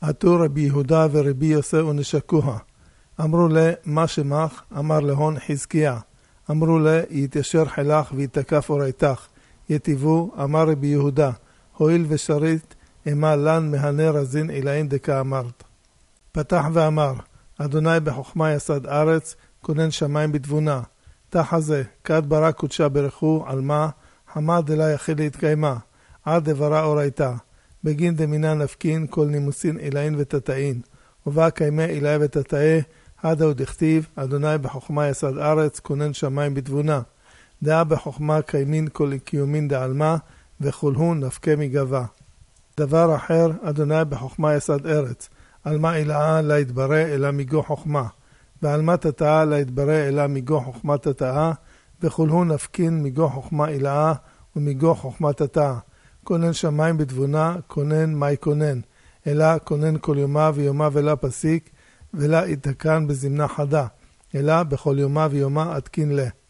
עתו רבי יהודה ורבי יוסי ונשקוה. אמרו לה, מה שמך? אמר להון חזקיה. אמרו לה, יתיישר חילך ויתקף אורייתך. יטיבו, אמר רבי יהודה, הואיל ושרית, אמה לן מהנר הזין אילאין דקה אמרת. פתח ואמר, אדוני בחוכמה יסד ארץ, כונן שמיים בתבונה. תחה זה, כד ברא קודשה ברכו, על מה? חמד אלה יחיל להתקיימה, עד דברה אורייתה. בגין דמינה נפקין, כל נימוסין אילאין ותתאין. ובא קיימה אילאי ותתאה, עדה ודכתיב, אדוני בחוכמה יסד ארץ, כונן שמיים בתבונה. דעה בחוכמה קיימין כל קיומין דעלמה, וכולהו נפקה מגבה. דבר אחר, אדוני בחוכמה יסד ארץ, על מה אילאה לה יתברא אלא מגו חוכמה, ועל מה תתאה לה יתברא אלא מגו חוכמה תתאה, וכולהו נפקין מגו חוכמה אילאה ומגו חוכמה תתאה. כונן שמיים בתבונה, כונן מי כונן, אלא כונן כל יומה ויומה ולה פסיק, ולה יתקן בזמנה חדה, אלא בכל יומה ויומה עדכין לה.